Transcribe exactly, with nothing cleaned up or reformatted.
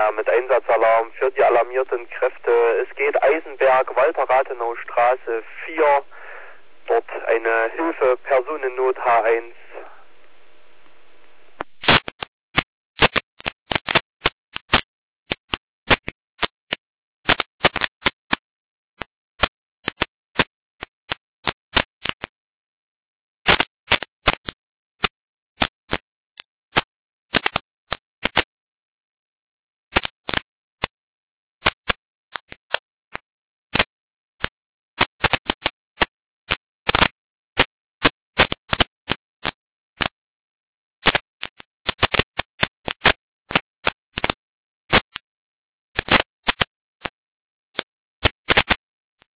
Ja, mit Einsatzalarm für die alarmierten Kräfte. Es geht Eisenberg, Walter-Rathenau Straße vier. Dort eine Hilfe, Personennot H eins.